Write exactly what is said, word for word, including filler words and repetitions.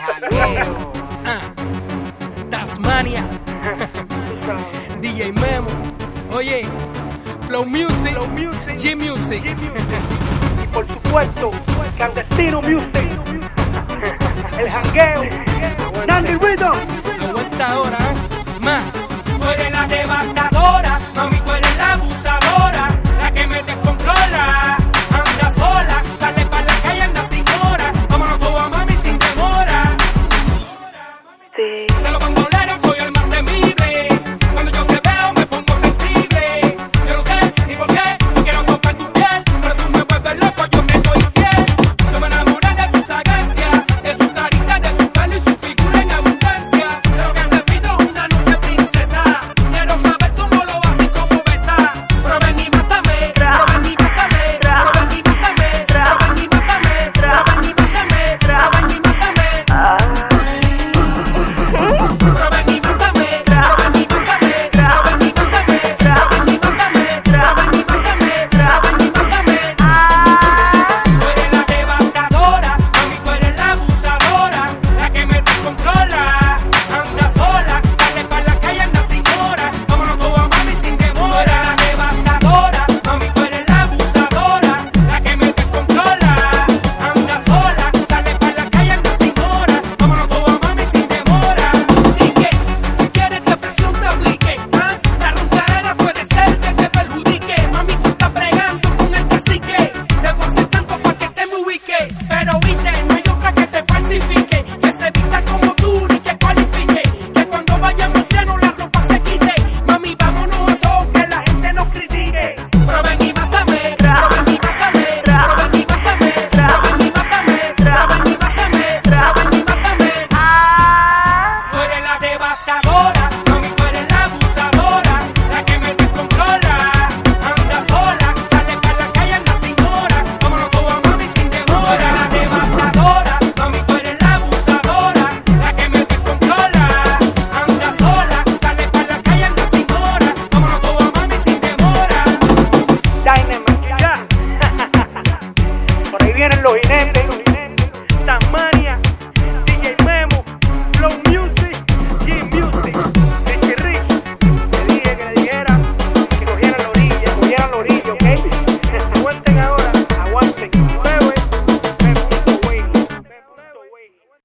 jangueo. Ah, Tasmania. D J Memo. Oye, Flow Music, Flow Music, G Music. y por supuesto, Clandestino Music, el jangueo, Nandy Rhythm. Aguanta ahora, ¿eh? Más. Mueve la de banda